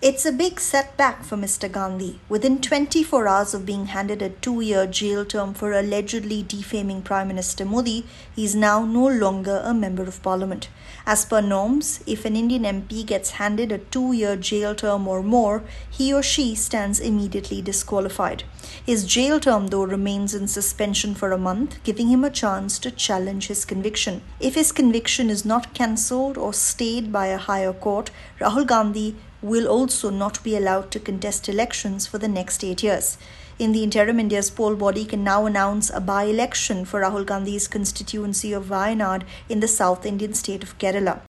It's a big setback for Mr. Gandhi. Within 24 hours of being handed a 2-year jail term for allegedly defaming Prime Minister Modi, he is now no longer a member of parliament. As per norms, if an Indian MP gets handed a 2-year jail term or more, he or she stands immediately disqualified. His jail term, though, remains in suspension for a month, giving him a chance to challenge his conviction. If his conviction is not cancelled or stayed by a higher court, Rahul Gandhi will also not be allowed to contest elections for the next 8 years. In the interim, India's poll body can now announce a by-election for Rahul Gandhi's constituency of Wayanad in the South Indian state of Kerala.